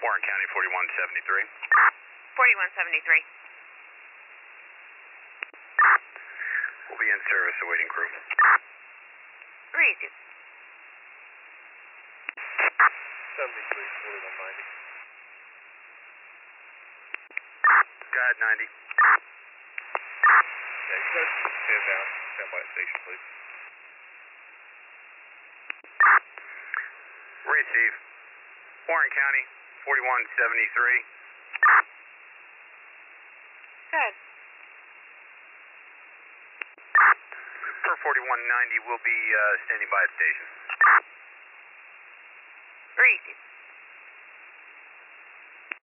Warren County 4173. 4173. We'll be in service awaiting crew. Receive. 73, 4190. Go ahead, 90. Yeah, you guys stand down. Stand by the station, please. Receive. Warren County 4173. Good. Per 4190, we'll be standing by at station. Receive.